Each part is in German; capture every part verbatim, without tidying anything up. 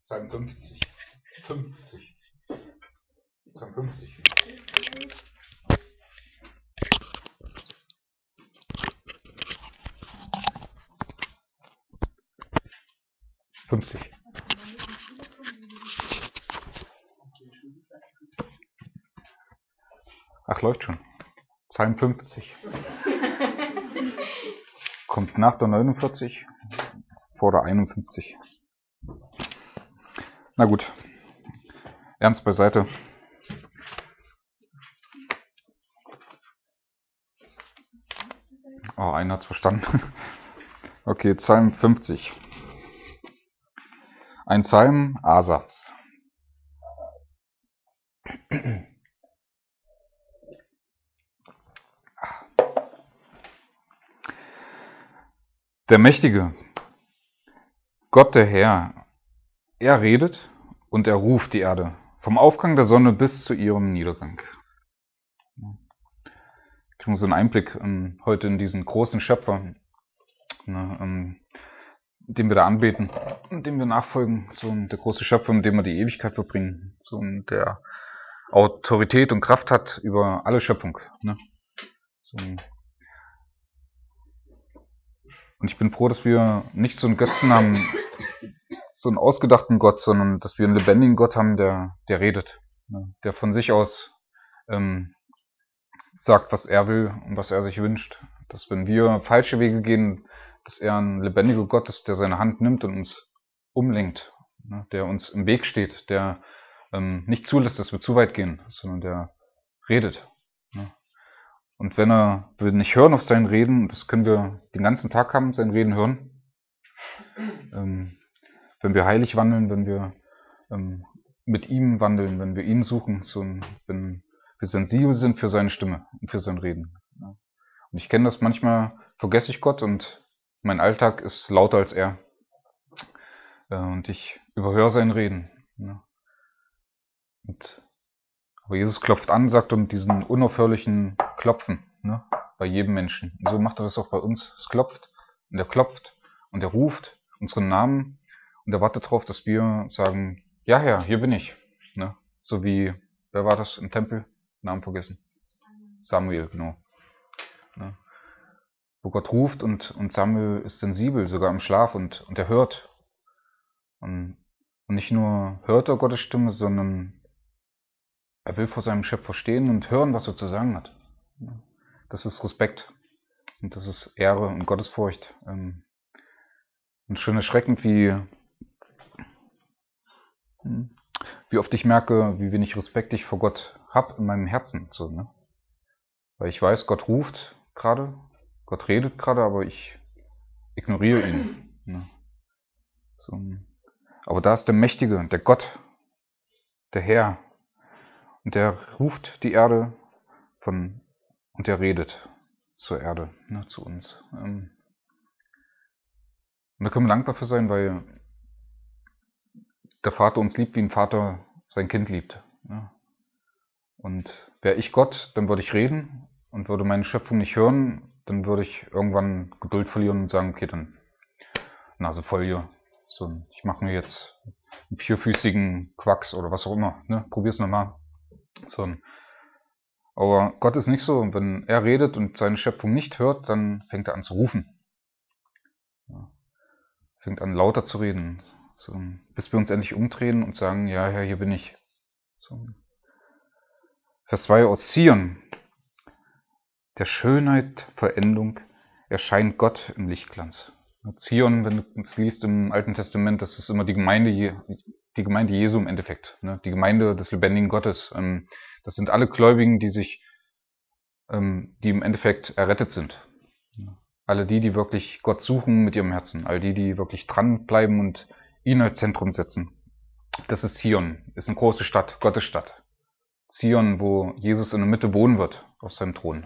Psalm fünfzig. fünfzig. Psalm fünfzig. fünfzig. Ach, läuft schon. Psalm fünfzig. Kommt nach der neunundvierzig, vor der einundfünfzig. Na gut. Ernst beiseite. Oh, einer hat's verstanden. Okay, Psalm fünfzig. Ein Psalm Asafs. Der Mächtige, Gott der Herr, er redet und er ruft die Erde, vom Aufgang der Sonne bis zu ihrem Niedergang. Wir kriegen so einen Einblick ähm, heute in diesen großen Schöpfer, ne, ähm, dem wir da anbeten, dem wir nachfolgen, so der große Schöpfer, mit dem wir die Ewigkeit verbringen, so der Autorität und Kraft hat über alle Schöpfung. Ne? So, und ich bin froh, dass wir nicht so einen Götzen haben, so einen ausgedachten Gott, sondern dass wir einen lebendigen Gott haben, der, der redet, ne? Der von sich aus ähm, sagt, was er will und was er sich wünscht. Dass wenn wir falsche Wege gehen, dass er ein lebendiger Gott ist, der seine Hand nimmt und uns umlenkt, ne? Der uns im Weg steht, der ähm, nicht zulässt, dass wir zu weit gehen, sondern der redet. Ne? Und wenn er, wir nicht hören auf sein Reden, das können wir den ganzen Tag haben, sein Reden hören, ähm, wenn wir heilig wandeln, wenn wir ähm, mit ihm wandeln, wenn wir ihn suchen, so, wenn wir sensibel sind für seine Stimme und für sein Reden. Ja. Und ich kenne das, manchmal vergesse ich Gott und mein Alltag ist lauter als er. Äh, und ich überhöre sein Reden. Ja. Und Aber Jesus klopft an, sagt um diesen unaufhörlichen Klopfen, ne, bei jedem Menschen. Und so macht er das auch bei uns. Es klopft und er klopft und er ruft unseren Namen und er wartet darauf, dass wir sagen, ja Herr, hier bin ich. Ne? So wie, wer war das im Tempel? Namen vergessen. Samuel, genau. Ne? Wo Gott ruft und, und Samuel ist sensibel, sogar im Schlaf und, und er hört. Und, und nicht nur hört er Gottes Stimme, sondern er will vor seinem Schöpfer stehen und hören, was er zu sagen hat. Das ist Respekt und das ist Ehre und Gottesfurcht. Und schon erschreckend, wie, wie oft ich merke, wie wenig Respekt ich vor Gott habe in meinem Herzen. So, ne? Weil ich weiß, Gott ruft gerade, Gott redet gerade, aber ich ignoriere ihn. Ne? So. Aber da ist der Mächtige, der Gott, der Herr. Und der ruft die Erde von und der redet zur Erde, ne, zu uns. Und da können wir dankbar für sein, weil der Vater uns liebt, wie ein Vater sein Kind liebt. Ne? Und wäre ich Gott, dann würde ich reden und würde meine Schöpfung nicht hören, dann würde ich irgendwann Geduld verlieren und sagen, okay, dann Nase voll hier. So, ich mache mir jetzt einen vierfüßigen Quacks oder was auch immer. Ne? Probier's nochmal. So. Aber Gott ist nicht so. Wenn er redet und seine Schöpfung nicht hört, dann fängt er an zu rufen. Ja. Fängt an lauter zu reden. So. Bis wir uns endlich umdrehen und sagen, ja, Herr, hier bin ich. So. Vers zwei aus Zion. Der Schönheit Verendung erscheint Gott im Lichtglanz. Zion, wenn du es liest im Alten Testament, das ist immer die Gemeinde, die Gemeinde Jesu im Endeffekt. Ne? Die Gemeinde des lebendigen Gottes. Ähm, Das sind alle Gläubigen, die sich, ähm, die im Endeffekt errettet sind. Alle die, die wirklich Gott suchen mit ihrem Herzen. All die, die wirklich dranbleiben und ihn als Zentrum setzen. Das ist Zion. Ist eine große Stadt, Gottes Stadt. Zion, wo Jesus in der Mitte wohnen wird, auf seinem Thron.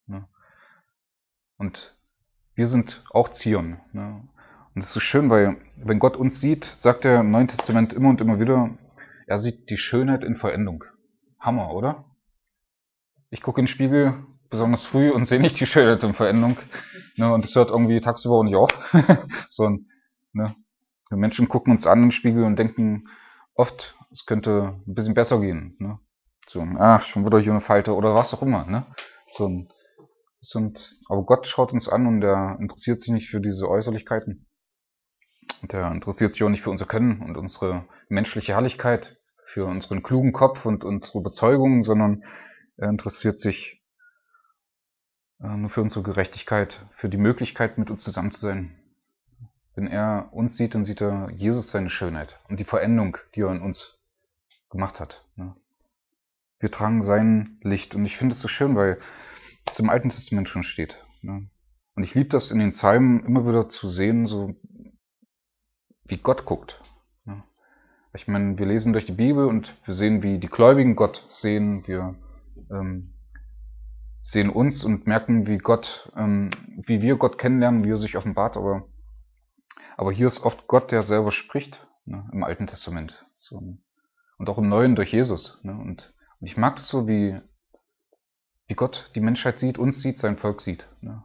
Und wir sind auch Zion. Und das ist so schön, weil wenn Gott uns sieht, sagt er im Neuen Testament immer und immer wieder, er sieht die Schönheit in Vollendung. Hammer, oder? Ich gucke in den Spiegel, besonders früh, und sehe nicht die Schönheit in Vollendung. Ne, und das hört irgendwie tagsüber auch nicht auf. so, ne, Wir Menschen gucken uns an im Spiegel und denken oft, es könnte ein bisschen besser gehen. Ne? So, ach, schon wieder hier eine Falte oder was auch immer. Ne? So, sind, aber Gott schaut uns an und er interessiert sich nicht für diese Äußerlichkeiten. Und er interessiert sich auch nicht für unser Können und unsere menschliche Herrlichkeit, für unseren klugen Kopf und unsere Überzeugungen, sondern er interessiert sich äh, nur für unsere Gerechtigkeit, für die Möglichkeit, mit uns zusammen zu sein. Wenn er uns sieht, dann sieht er Jesus seine Schönheit und die Veränderung, die er in uns gemacht hat. Ne? Wir tragen sein Licht und ich finde es so schön, weil es im Alten Testament schon steht. Ne? Und ich liebe das in den Psalmen immer wieder zu sehen, so wie Gott guckt. Ne? Ich meine, wir lesen durch die Bibel und wir sehen, wie die Gläubigen Gott sehen. Wir ähm, sehen uns und merken, wie Gott, ähm, wie wir Gott kennenlernen, wie er sich offenbart. Aber, aber hier ist oft Gott, der selber spricht, ne, im Alten Testament. So. Und auch im Neuen durch Jesus. Ne? Und, und ich mag das so, wie, wie Gott die Menschheit sieht, uns sieht, sein Volk sieht. Ne?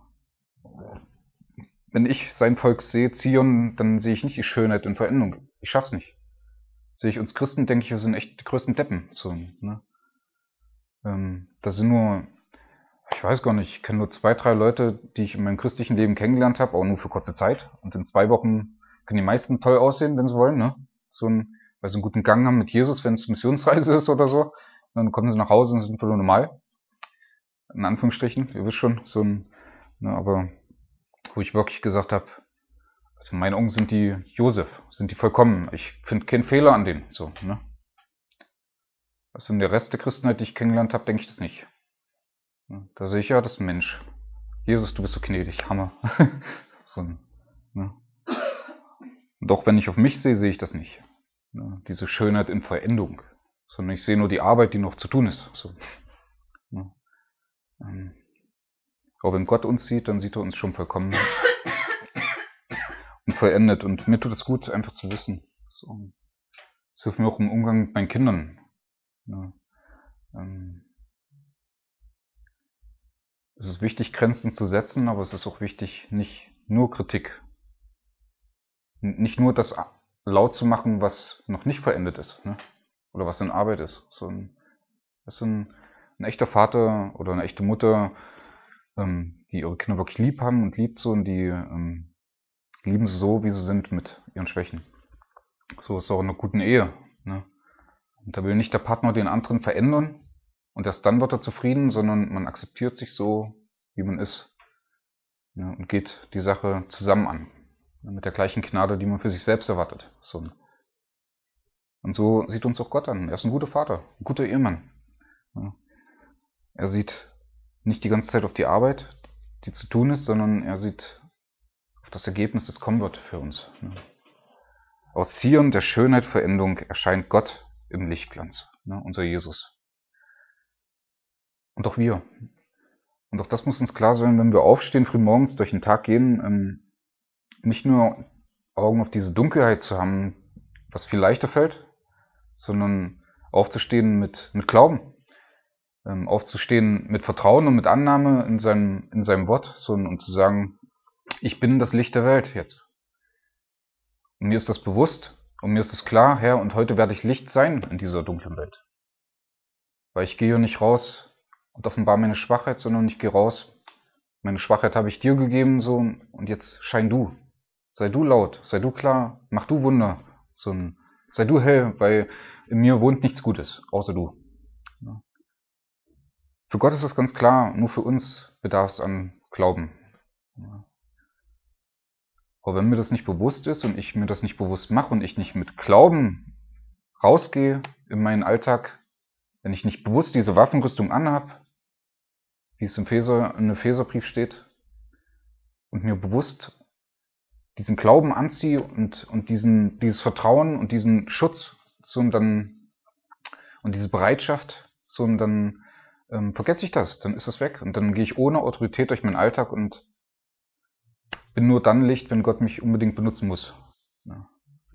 Wenn ich sein Volk sehe, Zion, dann sehe ich nicht die Schönheit und Veränderung. Ich schaff's nicht. Sehe ich uns Christen, denke ich, wir sind echt die größten Deppen. So, ne? ähm, das sind nur, ich weiß gar nicht, ich kenne nur zwei, drei Leute, die ich in meinem christlichen Leben kennengelernt habe, auch nur für kurze Zeit. Und in zwei Wochen können die meisten toll aussehen, wenn sie wollen. Ne? So ein, weil sie einen guten Gang haben mit Jesus, wenn es Missionsreise ist oder so. Und dann kommen sie nach Hause und sind voll normal. In Anführungsstrichen, ihr wisst schon. So ein, ne, aber wo ich wirklich gesagt habe, also in meinen Augen sind die Josef, sind die vollkommen. Ich finde keinen Fehler an denen. So, ne? Also in der Rest der Christenheit, die ich kennengelernt habe, denke ich das nicht. Da sehe ich ja, das ist ein Mensch. Jesus, du bist so gnädig, Hammer. So, ne? Und auch wenn ich auf mich sehe, sehe ich das nicht. Ne? Diese Schönheit in Veränderung. Sondern ich sehe nur die Arbeit, die noch zu tun ist. So, ne? ähm, aber wenn Gott uns sieht, dann sieht er uns schon vollkommen und vollendet. Und mir tut es gut, einfach zu wissen. So, das hilft mir auch im Umgang mit meinen Kindern. Ne? Ähm, es ist wichtig, Grenzen zu setzen, aber es ist auch wichtig, nicht nur Kritik, nicht nur das laut zu machen, was noch nicht vollendet ist, ne? Oder was in Arbeit ist. So ein, das ist ein, ein echter Vater oder eine echte Mutter, ähm, die ihre Kinder wirklich lieb haben und liebt so und die ähm, lieben sie so, wie sie sind mit ihren Schwächen. So ist es auch in einer guten Ehe. Ne? Und da will nicht der Partner den anderen verändern und erst dann wird er zufrieden, sondern man akzeptiert sich so, wie man ist, ne? Und geht die Sache zusammen an. Mit der gleichen Gnade, die man für sich selbst erwartet. So. Und so sieht uns auch Gott an. Er ist ein guter Vater, ein guter Ehemann. Ja. Er sieht nicht die ganze Zeit auf die Arbeit, die zu tun ist, sondern er sieht auf das Ergebnis, das kommen wird für uns. Ja. Aus Zion der Schönheit Veränderung erscheint Gott im Lichtglanz, ne, unser Jesus. Und auch wir. Und auch das muss uns klar sein, wenn wir aufstehen, frühmorgens durch den Tag gehen, ähm, nicht nur Augen auf diese Dunkelheit zu haben, was viel leichter fällt, sondern aufzustehen mit, mit Glauben, ähm, aufzustehen mit Vertrauen und mit Annahme in seinem, in seinem Wort, so, und zu sagen, ich bin das Licht der Welt jetzt. Und mir ist das bewusst und mir ist es klar, Herr, und heute werde ich Licht sein in dieser dunklen Welt. Weil ich gehe nicht raus und offenbar meine Schwachheit, sondern ich gehe raus, meine Schwachheit habe ich dir gegeben, so, und jetzt schein du. Sei du laut, sei du klar, mach du Wunder, so, sei du hell, weil in mir wohnt nichts Gutes, außer du. Ja. Für Gott ist es ganz klar, nur für uns bedarf es an Glauben. Ja. Aber wenn mir das nicht bewusst ist und ich mir das nicht bewusst mache und ich nicht mit Glauben rausgehe in meinen Alltag, wenn ich nicht bewusst diese Waffenrüstung anhab, wie es im Epheser, in Epheserbrief steht, und mir bewusst diesen Glauben anziehe und, und diesen, dieses Vertrauen und diesen Schutz, so, und dann, und diese Bereitschaft, so, und dann ähm, vergesse ich das, dann ist es weg und dann gehe ich ohne Autorität durch meinen Alltag und bin nur dann Licht, wenn Gott mich unbedingt benutzen muss. Ja.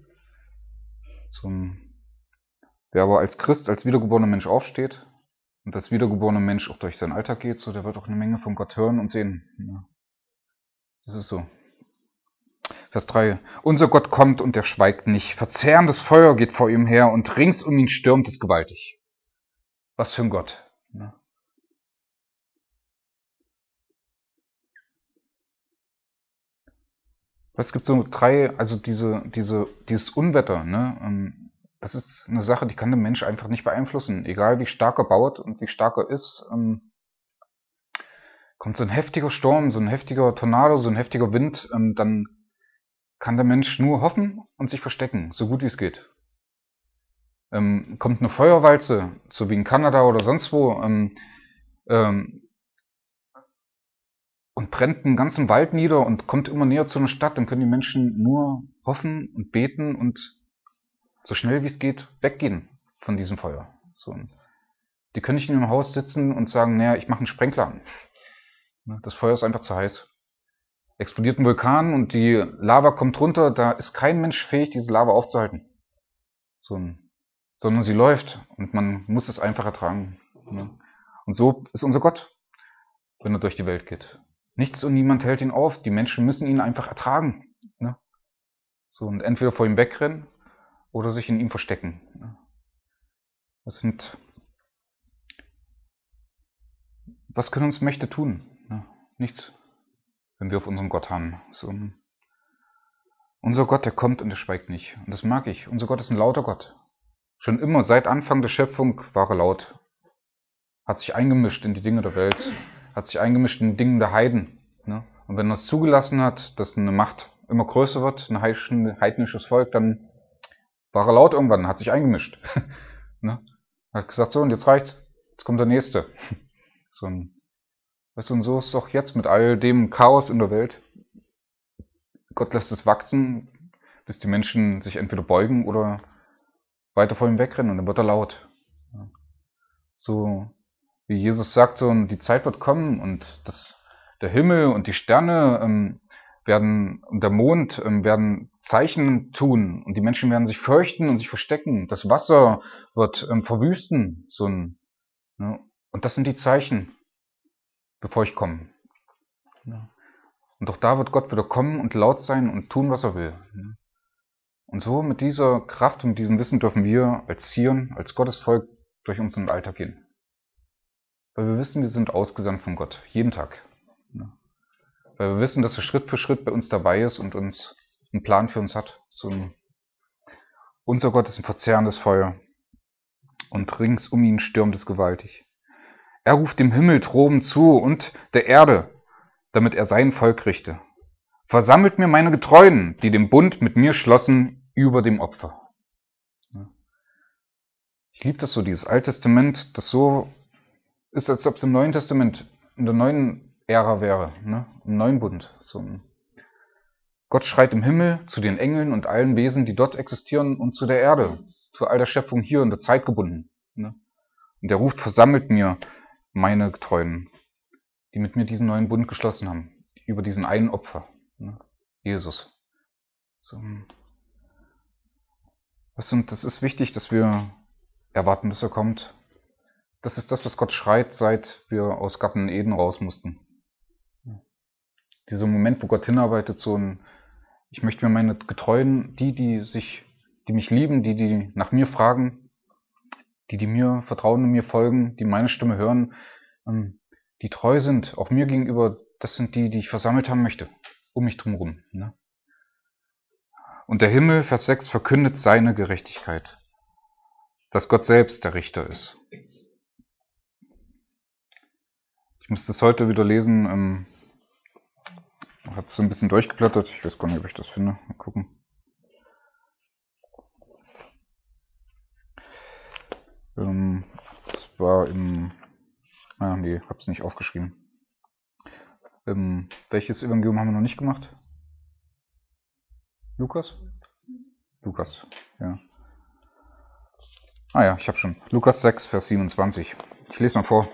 So, wer aber als Christ, als wiedergeborener Mensch aufsteht und als wiedergeborener Mensch auch durch seinen Alltag geht, so, der wird auch eine Menge von Gott hören und sehen. Ja. Das ist so. Vers drei. Unser Gott kommt und er schweigt nicht. Verzehrendes Feuer geht vor ihm her und rings um ihn stürmt es gewaltig. Was für ein Gott. Ne? Es gibt so drei, also diese, diese, dieses Unwetter, ne? Das ist eine Sache, die kann der Mensch einfach nicht beeinflussen. Egal wie stark er baut und wie stark er ist, ähm, kommt so ein heftiger Sturm, so ein heftiger Tornado, so ein heftiger Wind, ähm, dann kann der Mensch nur hoffen und sich verstecken, so gut wie es geht. Ähm, kommt eine Feuerwalze, so wie in Kanada oder sonst wo, ähm, ähm, und brennt einen ganzen Wald nieder und kommt immer näher zu einer Stadt, dann können die Menschen nur hoffen und beten und so schnell wie es geht weggehen von diesem Feuer. So. Die können nicht in ihrem Haus sitzen und sagen, naja, ich mache einen Sprenkler an. Das Feuer ist einfach zu heiß. Explodiert ein Vulkan und die Lava kommt runter, da ist kein Mensch fähig, diese Lava aufzuhalten. So. Sondern sie läuft und man muss es einfach ertragen. Und so ist unser Gott, wenn er durch die Welt geht. Nichts und niemand hält ihn auf. Die Menschen müssen ihn einfach ertragen. Ne? So, und entweder vor ihm wegrennen oder sich in ihm verstecken. Ne? Das sind. Was können uns Mächte tun? Ne? Nichts, wenn wir auf unseren Gott haben. So. Unser Gott, der kommt und der schweigt nicht. Und das mag ich. Unser Gott ist ein lauter Gott. Schon immer, seit Anfang der Schöpfung, war er laut. Hat sich eingemischt in die Dinge der Welt. Hat sich eingemischt in die Dinge der Heiden. Ne? Und wenn er es zugelassen hat, dass eine Macht immer größer wird, ein heidnisches Volk, dann war er laut irgendwann, hat sich eingemischt. Ne? Hat gesagt, so, und jetzt reicht's. Jetzt kommt der Nächste. So ein, weißt du, und so ist es auch jetzt mit all dem Chaos in der Welt. Gott lässt es wachsen, bis die Menschen sich entweder beugen oder weiter vor ihm wegrennen und dann wird er laut. So wie Jesus sagt, so, und die Zeit wird kommen und das, der Himmel und die Sterne ähm, werden und der Mond ähm, werden Zeichen tun und die Menschen werden sich fürchten und sich verstecken. Das Wasser wird ähm, verwüsten. So ein, ne? Und das sind die Zeichen, bevor ich komme. Ja. Und auch da wird Gott wieder kommen und laut sein und tun, was er will. Ne? Und so mit dieser Kraft und diesem Wissen dürfen wir als Zion, als Gottesvolk durch unseren Alltag gehen. Weil wir wissen, wir sind ausgesandt von Gott, jeden Tag. Ne? Weil wir wissen, dass er Schritt für Schritt bei uns dabei ist und uns einen Plan für uns hat. So ein, unser Gott ist ein verzehrendes Feuer und rings um ihn stürmt es gewaltig. Er ruft dem Himmel droben zu und der Erde, damit er sein Volk richte. Versammelt mir meine Getreuen, die den Bund mit mir schlossen, über dem Opfer. Ich liebe das so, dieses Alte Testament, das so ist, als ob es im Neuen Testament, in der neuen Ära wäre, ne? Im neuen Bund. So. Gott schreit im Himmel zu den Engeln und allen Wesen, die dort existieren, und zu der Erde, zu all der Schöpfung hier in der Zeit gebunden. Ne? Und er ruft, versammelt mir meine Getreuen, die mit mir diesen neuen Bund geschlossen haben, über diesen einen Opfer, ne? Jesus. So. Das, sind, das ist wichtig, dass wir erwarten, bis er kommt. Das ist das, was Gott schreit, seit wir aus Garten Eden raus mussten. Dieser Moment, wo Gott hinarbeitet, so ein, ich möchte mir meine Getreuen, die, die sich, die mich lieben, die, die nach mir fragen, die, die mir vertrauen und mir folgen, die meine Stimme hören, die treu sind, auch mir gegenüber, das sind die, die ich versammelt haben möchte, um mich drumherum. Ne? Und der Himmel, Vers sechs, verkündet seine Gerechtigkeit, dass Gott selbst der Richter ist. Ich muss das heute wieder lesen, ähm, ich habe es ein bisschen durchgeblättert, ich weiß gar nicht, ob ich das finde, mal gucken. Ähm, das war im, ah nee, habe es nicht aufgeschrieben. Ähm, welches Evangelium haben wir noch nicht gemacht? Lukas? Lukas, ja. Ah ja, ich habe schon. Lukas sechs, Vers siebenundzwanzig. Ich lese mal vor.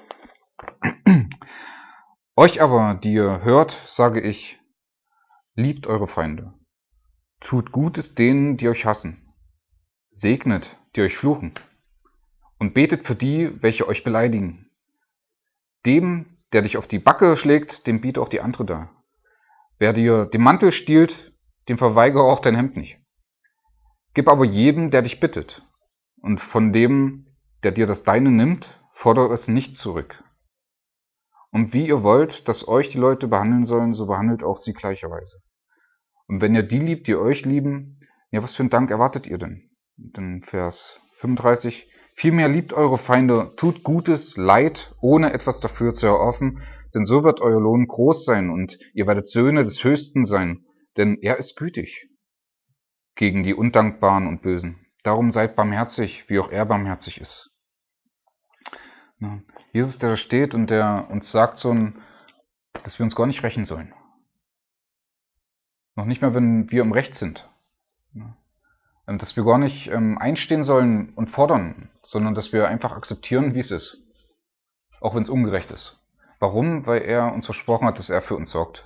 Euch aber, die ihr hört, sage ich, liebt eure Feinde. Tut Gutes denen, die euch hassen. Segnet, die euch fluchen. Und betet für die, welche euch beleidigen. Dem, der dich auf die Backe schlägt, dem biete auch die andere dar. Wer dir den Mantel stiehlt, dem verweigere auch dein Hemd nicht. Gib aber jedem, der dich bittet, und von dem, der dir das Deine nimmt, fordere es nicht zurück. Und wie ihr wollt, dass euch die Leute behandeln sollen, so behandelt auch sie gleicherweise. Und wenn ihr die liebt, die euch lieben, ja, was für einen Dank erwartet ihr denn? In Vers fünfunddreißig, vielmehr liebt eure Feinde, tut Gutes, Leid, ohne etwas dafür zu erhoffen, denn so wird euer Lohn groß sein und ihr werdet Söhne des Höchsten sein, denn er ist gütig gegen die Undankbaren und Bösen. Darum seid barmherzig, wie auch er barmherzig ist. Ja, Jesus, der da steht und der uns sagt, so ein, dass wir uns gar nicht rächen sollen. Noch nicht mal, wenn wir im Recht sind. Ja. Dass wir gar nicht ähm, einstehen sollen und fordern, sondern dass wir einfach akzeptieren, wie es ist. Auch wenn es ungerecht ist. Warum? Weil er uns versprochen hat, dass er für uns sorgt.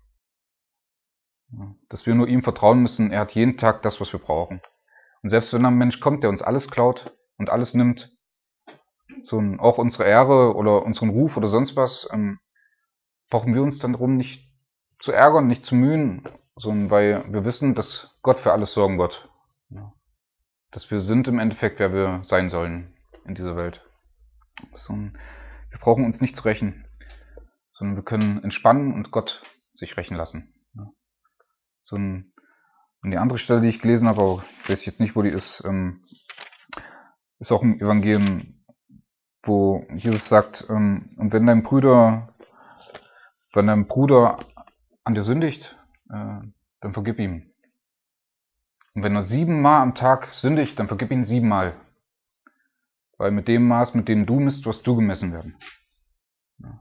Ja. Dass wir nur ihm vertrauen müssen, er hat jeden Tag das, was wir brauchen. Und selbst wenn ein Mensch kommt, der uns alles klaut und alles nimmt, so ein, auch unsere Ehre oder unseren Ruf oder sonst was, ähm, brauchen wir uns dann darum nicht zu ärgern, nicht zu mühen, sondern weil wir wissen, dass Gott für alles sorgen wird. Ja. Dass wir sind im Endeffekt, wer wir sein sollen in dieser Welt. So, wir brauchen uns nicht zu rächen, sondern wir können entspannen und Gott sich rächen lassen. Ja. So ein, und die andere Stelle, die ich gelesen habe, aber ich weiß jetzt nicht, wo die ist, ähm, ist auch im Evangelium, wo Jesus sagt, ähm, und wenn dein Bruder, wenn dein Bruder an dir sündigt, äh, dann vergib ihm. Und wenn er siebenmal am Tag sündigt, dann vergib ihn siebenmal. Weil mit dem Maß, mit dem du misst, wirst du gemessen werden. Ja.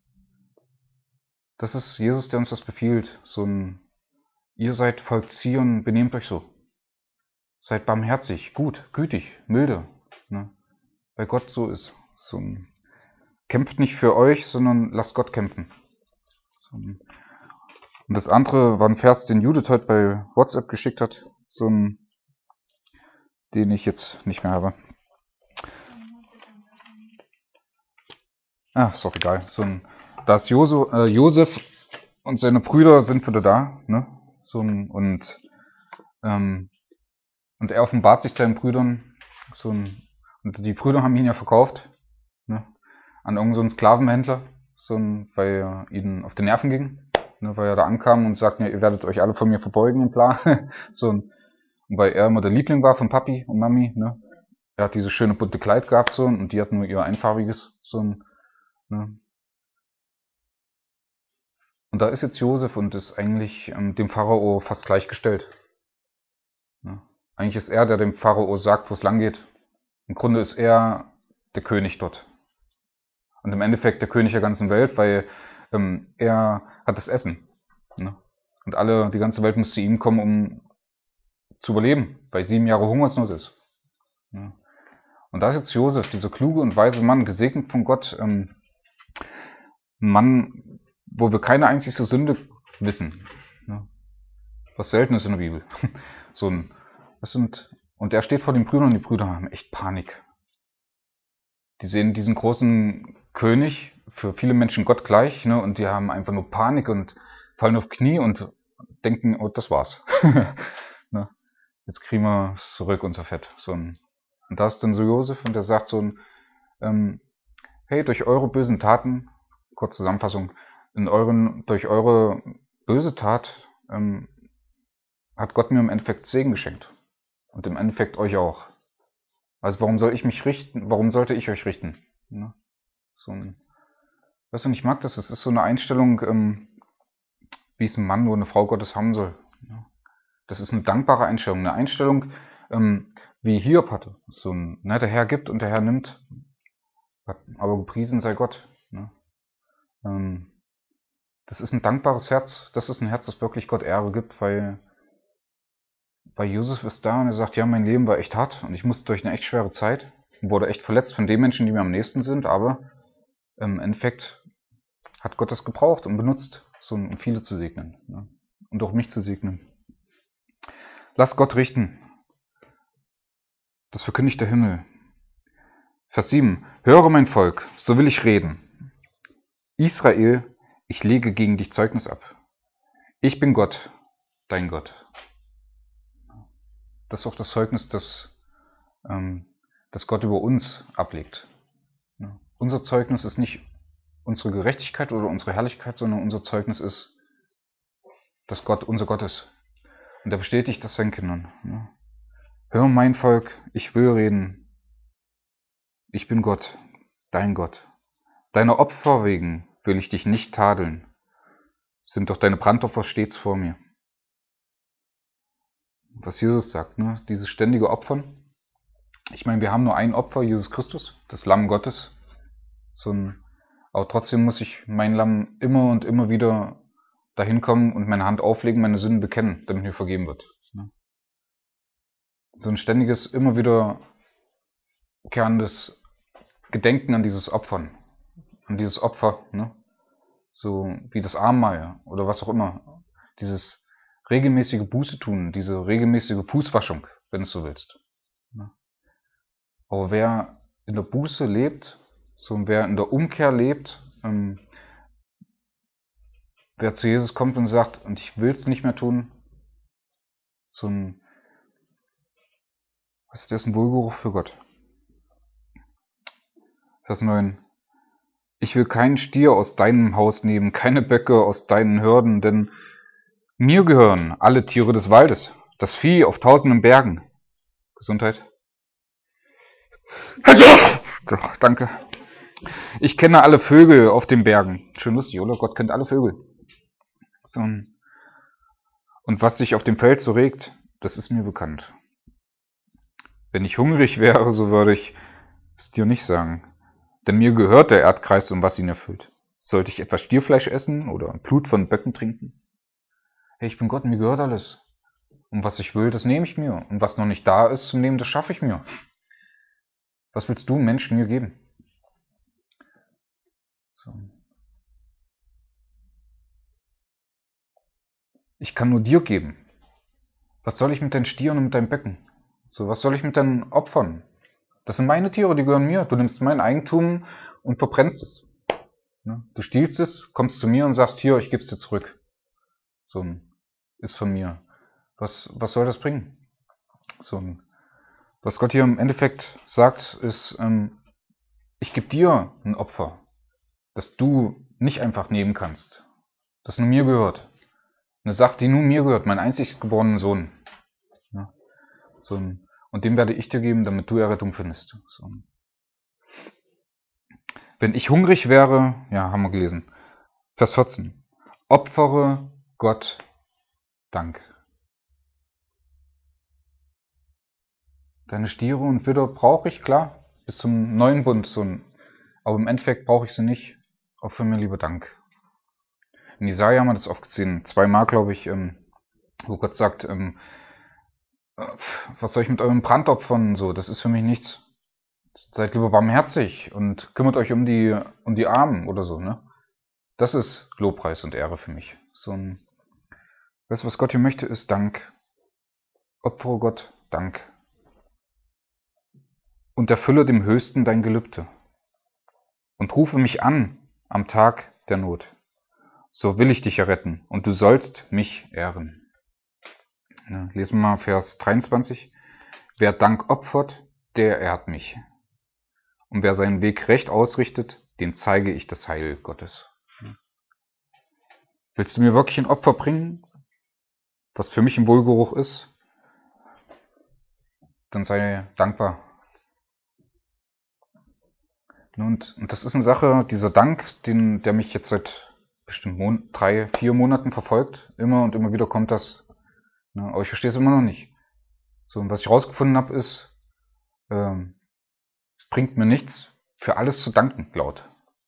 Das ist Jesus, der uns das befiehlt. So ein, ihr seid Volk Zion, benehmt euch so. Seid barmherzig, gut, gütig, milde. Ne? Weil Gott so ist. So ein, kämpft nicht für euch, sondern lasst Gott kämpfen. So ein, und das andere war ein Vers, den Judith heute bei WhatsApp geschickt hat. So ein, den ich jetzt nicht mehr habe. Ah, ist doch egal. So ein, da ist Josu, äh, Josef und seine Brüder sind wieder da, ne? So ein, und, ähm, und er offenbart sich seinen Brüdern. So ein, und die Brüder haben ihn ja verkauft, ne? An irgendeinen so Sklavenhändler, so ein, weil er ihnen auf die Nerven ging, ne? Weil er da ankam und sagte, ja, ihr werdet euch alle von mir verbeugen und bla. So ein, und weil er immer der Liebling war von Papi und Mami, ne? Er hat dieses schöne bunte Kleid gehabt, so, und die hatten nur ihr einfarbiges, so ein, ne? Und da ist jetzt Josef und ist eigentlich ähm, dem Pharao fast gleichgestellt. Ja. Eigentlich ist er, der dem Pharao sagt, wo es lang geht. Im Grunde ist er der König dort. Und im Endeffekt der König der ganzen Welt, weil ähm, er hat das Essen. Ne? Und alle, die ganze Welt muss zu ihm kommen, um zu überleben, weil sieben Jahre Hungersnot ist. Ja. Und da ist jetzt Josef, dieser kluge und weise Mann, gesegnet von Gott, ähm, ein Mann, wo wir keine einzige Sünde wissen. Ne? Was selten ist in der Bibel. So ein, das sind, und er steht vor den Brüdern und die Brüder haben echt Panik. Die sehen diesen großen König, für viele Menschen Gott gleich, ne, und die haben einfach nur Panik und fallen auf Knie und denken, oh, das war's. Ne? Jetzt kriegen wir zurück unser Fett. So ein, und da ist dann so Josef und der sagt so ein, ähm, hey, durch eure bösen Taten, kurze Zusammenfassung, in euren, durch eure böse Tat ähm, hat Gott mir im Endeffekt Segen geschenkt. Und im Endeffekt euch auch. Also warum soll ich mich richten? Warum sollte ich euch richten? Ne? So ein, weißt du, ich mag das. Es ist so eine Einstellung, ähm, wie es ein Mann oder eine Frau Gottes haben soll. Ne? Das ist eine dankbare Einstellung. Eine Einstellung, ähm, wie Hiob hatte. So ein, ne, der Herr gibt und der Herr nimmt. Aber gepriesen sei Gott. Ne? Ähm, das ist ein dankbares Herz. Das ist ein Herz, das wirklich Gott Ehre gibt, weil Weil Josef ist da und er sagt, ja, mein Leben war echt hart und ich musste durch eine echt schwere Zeit und wurde echt verletzt von den Menschen, die mir am nächsten sind, aber im Endeffekt hat Gott das gebraucht und benutzt, so, um viele zu segnen, ne? Und auch mich zu segnen. Lass Gott richten. Das verkündigt der Himmel. Vers sieben. Höre mein Volk, so will ich reden. Israel, ich lege gegen dich Zeugnis ab. Ich bin Gott, dein Gott. das ist auch das Zeugnis, das, ähm, das Gott über uns ablegt. Ja. Unser Zeugnis ist nicht unsere Gerechtigkeit oder unsere Herrlichkeit, sondern unser Zeugnis ist, dass Gott unser Gott ist. Und er bestätigt das seinen Kindern. Ja. Hör, mein Volk, ich will reden. Ich bin Gott, dein Gott. Deiner Opfer wegen will ich dich nicht tadeln. Sind doch deine Brandopfer stets vor mir. Was Jesus sagt, ne? Dieses ständige Opfern. Ich meine, wir haben nur ein Opfer, Jesus Christus, das Lamm Gottes. So ein, aber trotzdem muss ich mein Lamm immer und immer wieder dahin kommen und meine Hand auflegen, meine Sünden bekennen, damit mir vergeben wird. So ein ständiges, immer wieder kehrendes Gedenken an dieses Opfern, an dieses Opfer, ne? So wie das Abendmahl oder was auch immer. Dieses regelmäßige Buße tun, diese regelmäßige Fußwaschung, wenn du es so willst. Aber wer in der Buße lebt, so wer in der Umkehr lebt, ähm, wer zu Jesus kommt und sagt, und ich will es nicht mehr tun, so ein, was ist das, ein Wohlgeruch für Gott. Vers neun. Ich will keinen Stier aus deinem Haus nehmen, keine Böcke aus deinen Hürden, denn mir gehören alle Tiere des Waldes, das Vieh auf tausenden Bergen. Gesundheit. Doch, danke. Ich kenne alle Vögel auf den Bergen. Schön lustig, oder? Gott kennt alle Vögel. So. Und was sich auf dem Feld so regt, das ist mir bekannt. Wenn ich hungrig wäre, so würde ich es dir nicht sagen. Denn mir gehört der Erdkreis und was ihn erfüllt. Sollte ich etwas Stierfleisch essen oder Blut von Böcken trinken? Hey, ich bin Gott, mir gehört alles. Und was ich will, das nehme ich mir. Und was noch nicht da ist zum Nehmen, das schaffe ich mir. Was willst du, Mensch, mir geben? So. Ich kann nur dir geben. Was soll ich mit deinen Stieren und mit deinen Böcken? So, was soll ich mit deinen Opfern? Das sind meine Tiere, die gehören mir. Du nimmst mein Eigentum und verbrennst es. Du stiehlst es, kommst zu mir und sagst, hier, ich gebe es dir zurück. So, ist von mir. Was, was soll das bringen? So, was Gott hier im Endeffekt sagt, ist, ähm, ich gebe dir ein Opfer, das du nicht einfach nehmen kannst, das nur mir gehört. Eine Sache, die nur mir gehört, mein einzig geborenen Sohn. Ja, so, und dem werde ich dir geben, damit du Errettung findest. So. Wenn ich hungrig wäre, ja, haben wir gelesen, Vers vierzehn, opfere Gott Dank. Deine Stiere und Widder brauche ich, klar, bis zum neuen Bund, so ein, aber im Endeffekt brauche ich sie nicht. Opfer mir lieber Dank. In Jesaja haben wir das oft gesehen, zweimal, glaube ich, ähm, wo Gott sagt, ähm, äh, was soll ich mit eurem Brandopfern so, das ist für mich nichts. Seid lieber barmherzig und kümmert euch um die, um die Armen oder so, ne? Das ist Lobpreis und Ehre für mich. So ein, weißt du, was Gott hier möchte, ist Dank. Opfere Gott Dank. Und erfülle dem Höchsten dein Gelübde. Und rufe mich an am Tag der Not. So will ich dich erretten und du sollst mich ehren. Ja, lesen wir mal Vers dreiundzwanzig. Wer Dank opfert, der ehrt mich. Und wer seinen Weg recht ausrichtet, dem zeige ich das Heil Gottes. Willst du mir wirklich ein Opfer bringen, was für mich ein Wohlgeruch ist? Dann sei dankbar. Und, und das ist eine Sache, dieser Dank, den, der mich jetzt seit bestimmt Mon- drei, vier Monaten verfolgt. Immer und immer wieder kommt das. Ne, aber ich verstehe es immer noch nicht. So, und was ich rausgefunden habe, ist, ähm, es bringt mir nichts, für alles zu danken, laut.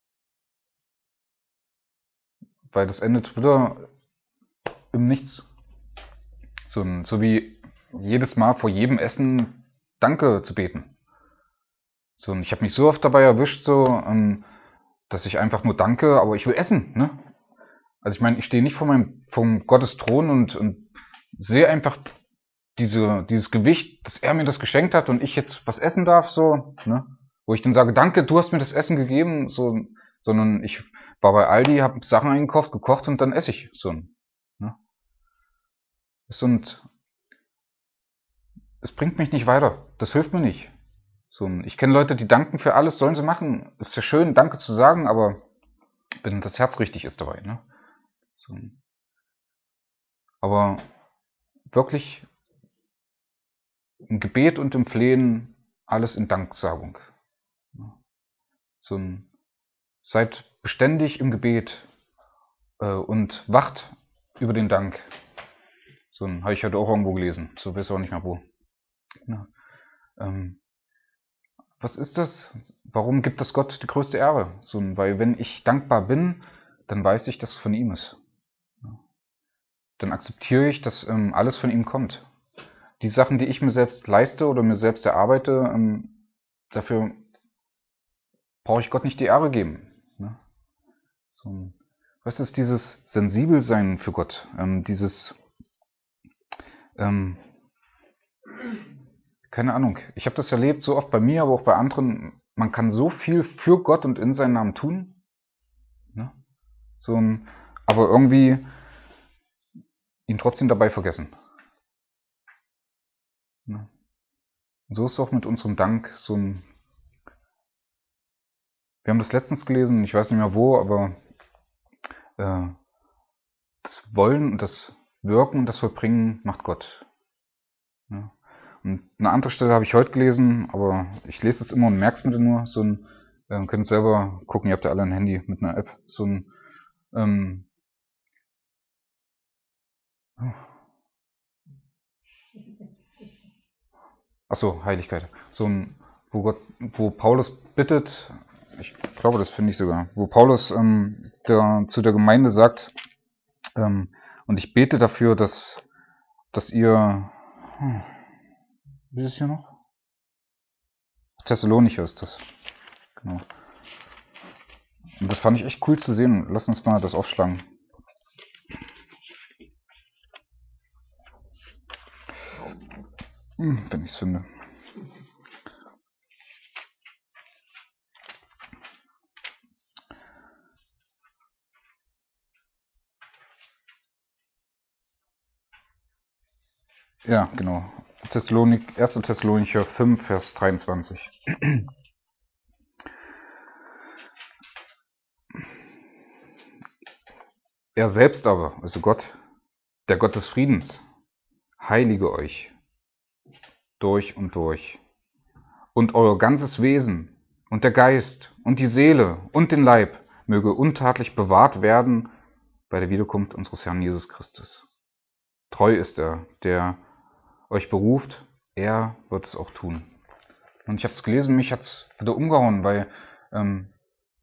Weil das endet wieder im Nichts. So, so wie jedes Mal vor jedem Essen Danke zu beten. So, und ich habe mich so oft dabei erwischt, so, ähm, dass ich einfach nur danke, aber ich will essen, ne? Also ich meine, ich stehe nicht vor meinem, vom Gottes Thron und, und sehe einfach diese, dieses Gewicht, dass er mir das geschenkt hat und ich jetzt was essen darf, so, ne? Wo ich dann sage, danke, du hast mir das Essen gegeben, so, sondern ich war bei Aldi, habe Sachen eingekauft, gekocht und dann esse ich, so, ne? Und es bringt mich nicht weiter. Das hilft mir nicht. So, ich kenne Leute, die danken für alles, sollen sie machen. Ist ja schön, Danke zu sagen, aber wenn das Herz richtig ist dabei. Ne? So. Aber wirklich im Gebet und im Flehen alles in Danksagung. So ein, seid beständig im Gebet äh, und wacht über den Dank. So ein habe ich heute auch irgendwo gelesen. So weiß auch nicht mehr wo. Ja. Ähm, was ist das? Warum gibt das Gott die größte Ehre? So ein, weil wenn ich dankbar bin, dann weiß ich, dass es von ihm ist. Dann akzeptiere ich, dass ähm, alles von ihm kommt. Die Sachen, die ich mir selbst leiste oder mir selbst erarbeite, ähm, dafür brauche ich Gott nicht die Ehre geben. Ne? So, was ist dieses Sensibelsein für Gott? Ähm, dieses, ähm, keine Ahnung, ich habe das erlebt, so oft bei mir, aber auch bei anderen, man kann so viel für Gott und in seinen Namen tun, ne? So ein, aber irgendwie ihn trotzdem dabei vergessen. Ne? Und so ist es auch mit unserem Dank so ein, wir haben das letztens gelesen, ich weiß nicht mehr wo, aber äh, das Wollen und das Wirken und das Vollbringen macht Gott. Ja. Und eine andere Stelle habe ich heute gelesen, aber ich lese es immer und merke es mir nur. So ein, äh, könnt selber gucken, ihr habt ja alle ein Handy mit einer App. So ein, ähm, achso, Heiligkeit. So ein, wo Gott, wo Paulus bittet, ich glaube, das finde ich sogar, wo Paulus ähm, der, zu der Gemeinde sagt, ähm, und ich bete dafür, dass, dass ihr, hm, wie ist es hier noch? Thessalonicher ist das. Genau. Und das fand ich echt cool zu sehen. Lass uns mal das aufschlagen. Hm, wenn ich es finde. Ja, genau. Thessalonik, erster Thessalonicher fünf, Vers dreiundzwanzig. Er selbst aber, also Gott, der Gott des Friedens, heilige euch durch und durch. Und euer ganzes Wesen und der Geist und die Seele und den Leib möge untadelig bewahrt werden bei der Wiederkunft unseres Herrn Jesus Christus. Treu ist er, der euch beruft, er wird es auch tun. Und ich habe es gelesen, mich hat es wieder umgehauen, weil, ähm,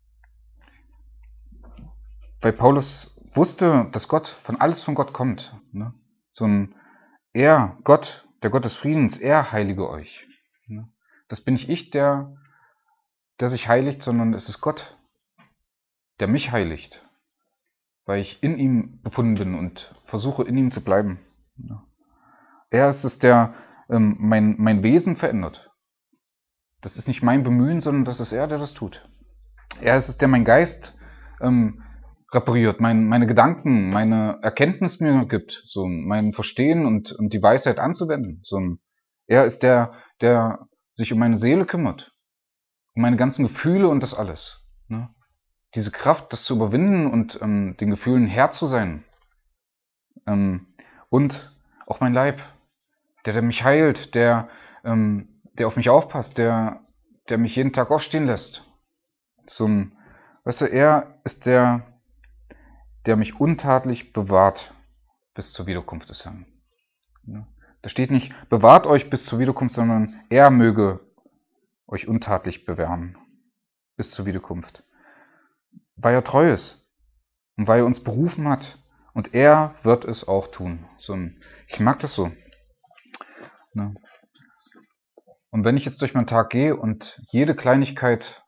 weil Paulus wusste, dass Gott, von alles von Gott kommt. Ne? So ein Er, Gott, der Gott des Friedens, er heilige euch. Ne? Das bin nicht ich, der, der sich heiligt, sondern es ist Gott, der mich heiligt, weil ich in ihm befunden bin und versuche, in ihm zu bleiben. Ne? Er ist es, der ähm, mein, mein Wesen verändert. Das ist nicht mein Bemühen, sondern das ist er, der das tut. Er ist es, der mein Geist ähm, repariert, mein, meine Gedanken, meine Erkenntnis mir gibt, so mein Verstehen und, und die Weisheit anzuwenden. So ein, er ist der, der sich um meine Seele kümmert, um meine ganzen Gefühle und das alles. Ne? Diese Kraft, das zu überwinden und ähm, den Gefühlen Herr zu sein. Ähm, und auch mein Leib, der, der mich heilt, der, ähm, der auf mich aufpasst, der, der mich jeden Tag aufstehen lässt. Zum, weißt du, er ist der, der mich untadelig bewahrt bis zur Wiederkunft des Herrn. Da steht nicht, bewahrt euch bis zur Wiederkunft, sondern er möge euch untadelig bewähren bis zur Wiederkunft. Weil er treu ist und weil er uns berufen hat und er wird es auch tun. So ein, ich mag das so. Ne? Und wenn ich jetzt durch meinen Tag gehe und jede Kleinigkeit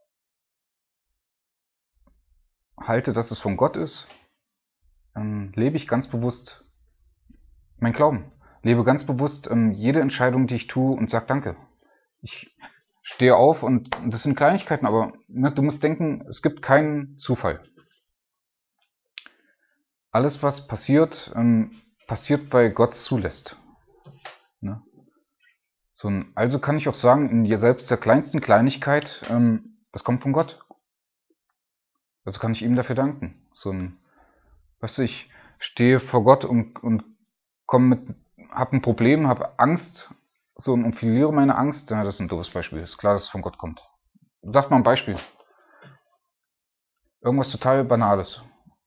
halte, dass es von Gott ist, dann lebe ich ganz bewusst mein Glauben. Lebe ganz bewusst ähm, jede Entscheidung, die ich tue und sage Danke. Ich stehe auf und das sind Kleinigkeiten, aber ne, du musst denken, es gibt keinen Zufall. Alles, was passiert, ähm, passiert, weil Gott zulässt. Ne? So ein, also kann ich auch sagen, in dir selbst der kleinsten Kleinigkeit, ähm, das kommt von Gott. Also kann ich ihm dafür danken. So ein, weißt du, ich stehe vor Gott und, und komme mit, hab ein Problem, hab Angst, so und verliere meine Angst. Ja, das ist ein doofes Beispiel. Ist klar, dass es von Gott kommt. Sag mal ein Beispiel. Irgendwas total Banales.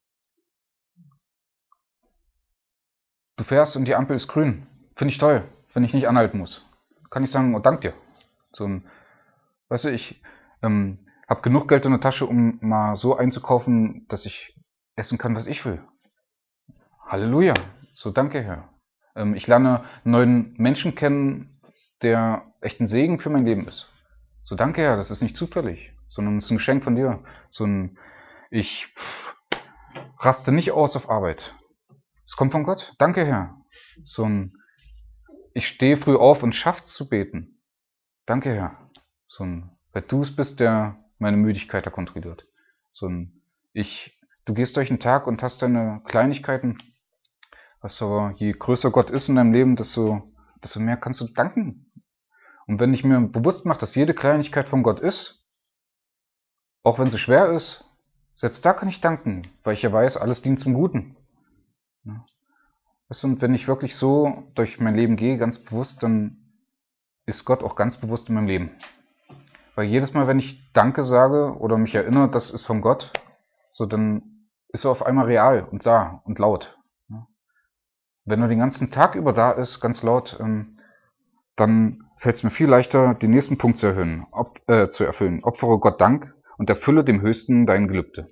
Du fährst und die Ampel ist grün. Finde ich toll, wenn ich nicht anhalten muss. Kann ich sagen, oh, dank dir. So ein, weißt du, ich ähm, habe genug Geld in der Tasche, um mal so einzukaufen, dass ich essen kann, was ich will. Halleluja. So, danke, Herr. Ähm, ich lerne einen neuen Menschen kennen, der echt ein Segen für mein Leben ist. So, danke, Herr, das ist nicht zufällig, sondern es ist ein Geschenk von dir. So ein, ich pff, raste nicht aus auf Arbeit. Es kommt von Gott. Danke, Herr. So ein, ich stehe früh auf und schaffe zu beten. Danke, Herr. So ein, weil du es bist, der meine Müdigkeit da kontrolliert. So ein, ich, du gehst durch den Tag und hast deine Kleinigkeiten. Was aber, je größer Gott ist in deinem Leben, desto, desto mehr kannst du danken. Und wenn ich mir bewusst mache, dass jede Kleinigkeit von Gott ist, auch wenn sie schwer ist, selbst da kann ich danken, weil ich ja weiß, alles dient zum Guten. Ja. Und wenn ich wirklich so durch mein Leben gehe, ganz bewusst, dann ist Gott auch ganz bewusst in meinem Leben. Weil jedes Mal, wenn ich Danke sage oder mich erinnere, das ist von Gott, so dann ist er auf einmal real und da und laut. Wenn er den ganzen Tag über da ist, ganz laut, ähm, dann fällt es mir viel leichter, den nächsten Punkt zu erhöhen, ob, äh, zu erfüllen. Opfere Gott Dank und erfülle dem Höchsten dein Gelübde.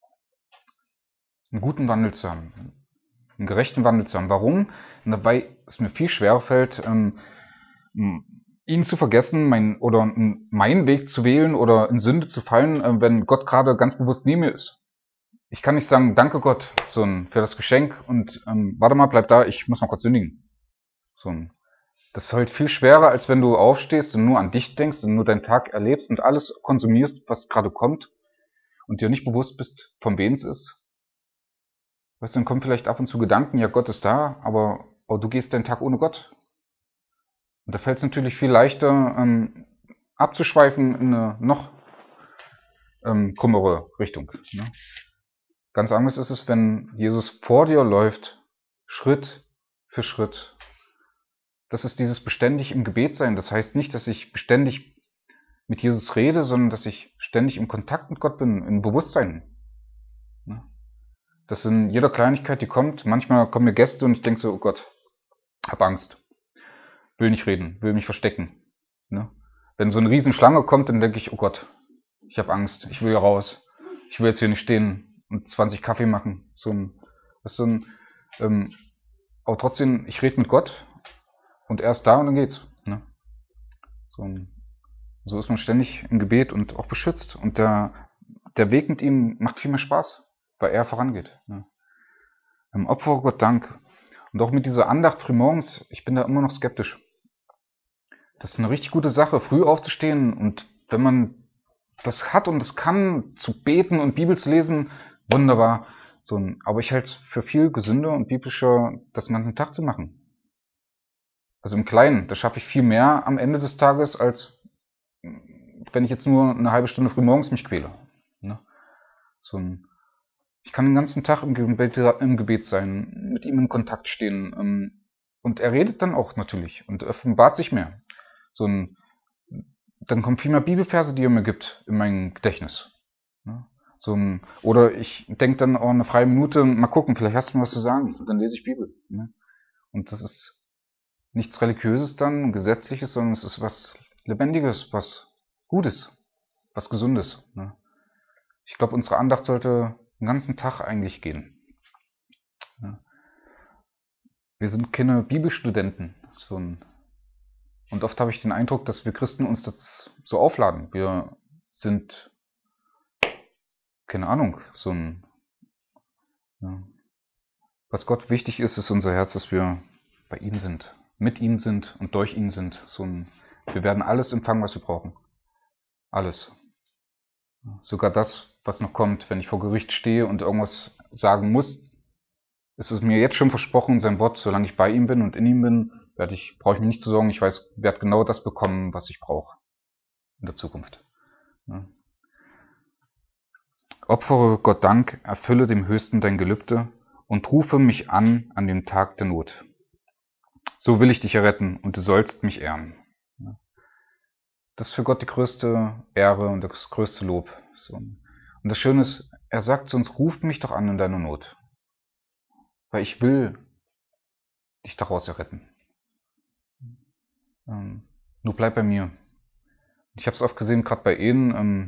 Einen guten Wandel zu haben, einen gerechten Wandel zu haben. Warum? Und dabei es mir viel schwerer fällt, ähm, ihn zu vergessen, mein, oder meinen Weg zu wählen oder in Sünde zu fallen, äh, wenn Gott gerade ganz bewusst neben mir ist. Ich kann nicht sagen, danke Gott, so ein, für das Geschenk und ähm, warte mal, bleib da, ich muss mal kurz sündigen. So ein, das ist halt viel schwerer, als wenn du aufstehst und nur an dich denkst und nur deinen Tag erlebst und alles konsumierst, was gerade kommt und dir nicht bewusst bist, von wem es ist. Weißt du, dann kommen vielleicht ab und zu Gedanken, ja, Gott ist da, aber oh, du gehst deinen Tag ohne Gott. Und da fällt es natürlich viel leichter, ähm, abzuschweifen in eine noch ähm, krummere Richtung. Ne? Ganz anders ist es, wenn Jesus vor dir läuft, Schritt für Schritt. Das ist dieses beständig im Gebet sein. Das heißt nicht, dass ich beständig mit Jesus rede, sondern dass ich ständig im Kontakt mit Gott bin, im Bewusstsein. Ne? Das in jeder Kleinigkeit, die kommt. Manchmal kommen mir Gäste und ich denke so, oh Gott, hab Angst. Will nicht reden, will mich verstecken. Ne? Wenn so eine Riesenschlange kommt, dann denke ich, oh Gott, ich habe Angst, ich will hier raus. Ich will jetzt hier nicht stehen und zwanzig Kaffee machen. So ein, das ist so ein, ähm, aber trotzdem, ich rede mit Gott und er ist da und dann geht's. Ne? So, ein, so ist man ständig im Gebet und auch beschützt. Und der, der Weg mit ihm macht viel mehr Spaß, weil er vorangeht. Ne? Im Opfer Gott Dank. Und auch mit dieser Andacht frühmorgens, ich bin da immer noch skeptisch. Das ist eine richtig gute Sache, früh aufzustehen und wenn man das hat und das kann, zu beten und Bibel zu lesen, wunderbar. So ein, aber ich halte es für viel gesünder und biblischer, das den ganzen Tag zu machen. Also im Kleinen, da schaffe ich viel mehr am Ende des Tages, als wenn ich jetzt nur eine halbe Stunde früh morgens mich quäle. Ne? So ein, ich kann den ganzen Tag im Gebet, im Gebet sein, mit ihm in Kontakt stehen. Und er redet dann auch natürlich und offenbart sich mehr. So ein, dann kommen viel mehr Bibelverse, die er mir gibt, in mein Gedächtnis. Ne? So ein, oder ich denke dann auch eine freie Minute, mal gucken, vielleicht hast du mir was zu sagen. Und dann lese ich Bibel. Ne? Und das ist nichts Religiöses dann, Gesetzliches, sondern es ist was Lebendiges, was Gutes, was Gesundes. Ne? Ich glaube, unsere Andacht sollte den ganzen Tag eigentlich gehen. Ne? Wir sind keine Bibelstudenten. So ein, und oft habe ich den Eindruck, dass wir Christen uns das so aufladen. Wir sind, keine Ahnung, so ein, ja. Was Gott wichtig ist, ist unser Herz, dass wir bei ihm sind, mit ihm sind und durch ihn sind. So ein, wir werden alles empfangen, was wir brauchen. Alles. Sogar das, was noch kommt, wenn ich vor Gericht stehe und irgendwas sagen muss, es ist mir jetzt schon versprochen, sein Wort, solange ich bei ihm bin und in ihm bin, werde ich, brauche ich mir nicht zu sorgen, ich weiß, werde genau das bekommen, was ich brauche in der Zukunft. Ja. Opfere Gott Dank, erfülle dem Höchsten dein Gelübde und rufe mich an an dem Tag der Not. So will ich dich erretten und du sollst mich ehren. Ja. Das ist für Gott die größte Ehre und das größte Lob. So. Und das Schöne ist, er sagt zu uns, ruf mich doch an in deiner Not. Weil ich will dich daraus erretten. Ähm, nur bleib bei mir. Ich habe es oft gesehen, gerade bei Ehen, ähm,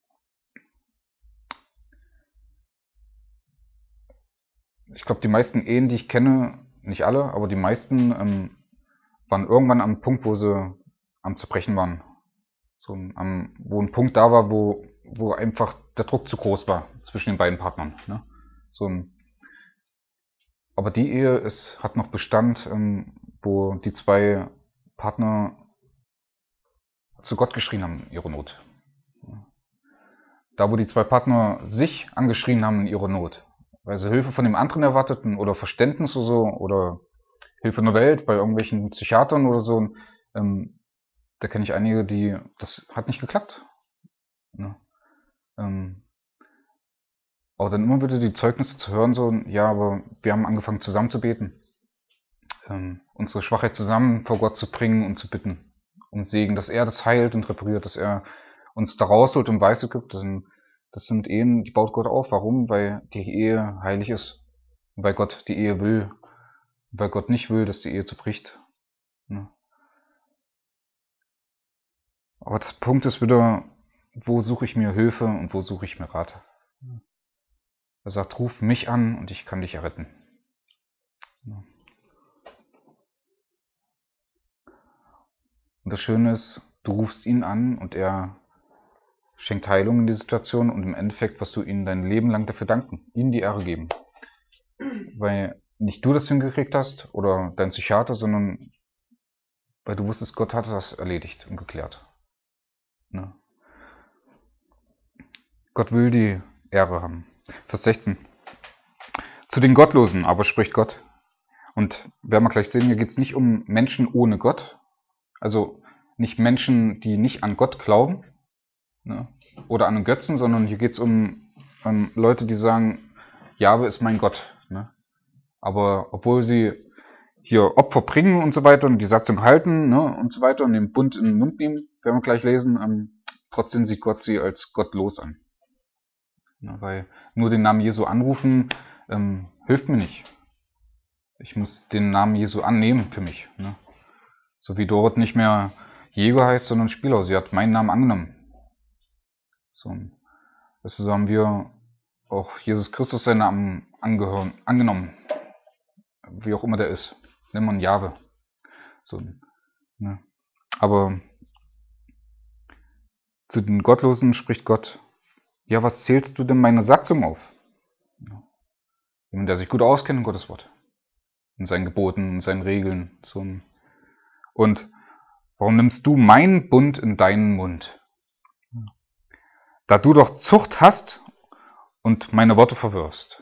ich glaube, die meisten Ehen, die ich kenne, nicht alle, aber die meisten ähm, waren irgendwann am Punkt, wo sie am Zerbrechen waren. So, am, wo ein Punkt da war, wo, wo einfach der Druck zu groß war zwischen den beiden Partnern. Ne? So ein, aber die Ehe ist, hat noch Bestand, ähm, wo die zwei Partner zu Gott geschrien haben in ihrer Not. Da, wo die zwei Partner sich angeschrien haben in ihrer Not, weil sie Hilfe von dem anderen erwarteten oder Verständnis oder so oder Hilfe in der Welt bei irgendwelchen Psychiatern oder so, ähm, da kenne ich einige, die, das hat nicht geklappt. Ne? Ähm, aber dann immer wieder die Zeugnisse zu hören, so, ja, aber wir haben angefangen zusammen zu beten, ähm, unsere Schwachheit zusammen vor Gott zu bringen und zu bitten, um Segen, dass er das heilt und repariert, dass er uns da rausholt und Weise gibt. Das sind Ehen, die baut Gott auf. Warum? Weil die Ehe heilig ist. Und weil Gott die Ehe will. Weil Gott nicht will, dass die Ehe zerbricht. Ne? Aber das Punkt ist wieder, wo suche ich mir Hilfe und wo suche ich mir Rat? Er sagt, ruf mich an und ich kann dich erretten. Ne? Und das Schöne ist, du rufst ihn an und er schenkt Heilung in die Situation und im Endeffekt wirst du ihm dein Leben lang dafür danken, ihm die Ehre geben. Weil nicht du das hingekriegt hast oder dein Psychiater, sondern weil du wusstest, Gott hat das erledigt und geklärt. Ne? Gott will die Ehre haben. Vers sechzehn. Zu den Gottlosen aber spricht Gott. Und werden wir gleich sehen, hier geht es nicht um Menschen ohne Gott, also nicht Menschen, die nicht an Gott glauben, ne, oder an einen Götzen, sondern hier geht es um, um Leute, die sagen, Jahwe ist mein Gott. Ne? Aber obwohl sie hier Opfer bringen und so weiter und die Satzung halten, ne, und so weiter und den Bund in den Mund nehmen, werden wir gleich lesen, ähm, trotzdem sieht Gott sie als gottlos an. Ne, weil nur den Namen Jesu anrufen ähm, hilft mir nicht. Ich muss den Namen Jesu annehmen für mich. Ne? So wie Dorot nicht mehr Jäger heißt, sondern Spieler. Sie hat meinen Namen angenommen. So, so haben wir auch Jesus Christus seinen Namen angehören, angenommen. Wie auch immer der ist. Nennt man Jahwe. So, ne? Aber zu den Gottlosen spricht Gott, ja, was zählst du denn meine Satzung auf? Ja. Jemand, der sich gut auskennt in Gottes Wort. In seinen Geboten, in seinen Regeln. So. Und warum nimmst du meinen Bund in deinen Mund? Da du doch Zucht hast und meine Worte verwirrst.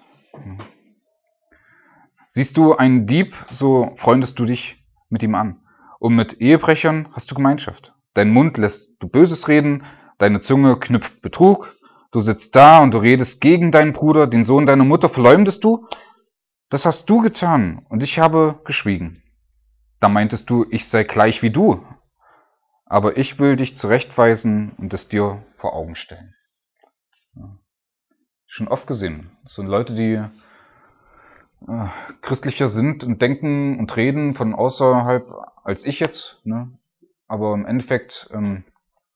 Siehst du einen Dieb, so freundest du dich mit ihm an. Und mit Ehebrechern hast du Gemeinschaft. Dein Mund lässt du Böses reden, deine Zunge knüpft Betrug. Du sitzt da und du redest gegen deinen Bruder, den Sohn deiner Mutter verleumdest du. Das hast du getan und ich habe geschwiegen. Da meintest du, ich sei gleich wie du. Aber ich will dich zurechtweisen und es dir vor Augen stellen. Ja. Schon oft gesehen. Das sind Leute, die äh, christlicher sind und denken und reden von außerhalb als ich jetzt. Ne? Aber im Endeffekt ähm,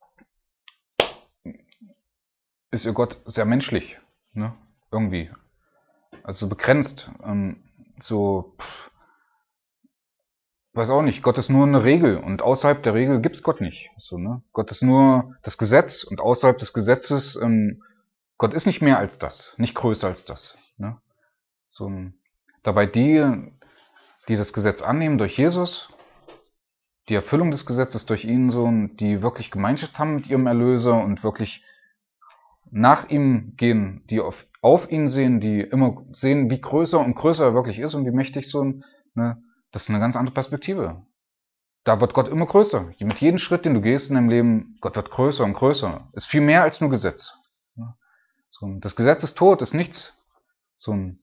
ist ihr Gott sehr menschlich. Ne? Irgendwie. Also begrenzt. Ähm, so, pff, weiß auch nicht. Gott ist nur eine Regel und außerhalb der Regel gibt's Gott nicht. So, ne? Gott ist nur das Gesetz und außerhalb des Gesetzes ähm, Gott ist nicht mehr als das, nicht größer als das. Ne? So, dabei die, die das Gesetz annehmen durch Jesus, die Erfüllung des Gesetzes durch ihn, so, die wirklich Gemeinschaft haben mit ihrem Erlöser und wirklich nach ihm gehen, die auf auf ihn sehen, die immer sehen, wie größer und größer er wirklich ist und wie mächtig so ein, ne, das ist eine ganz andere Perspektive. Da wird Gott immer größer. Mit jedem Schritt, den du gehst in deinem Leben, Gott wird größer und größer. Ist viel mehr als nur Gesetz. So, das Gesetz ist tot, ist nichts. So ein,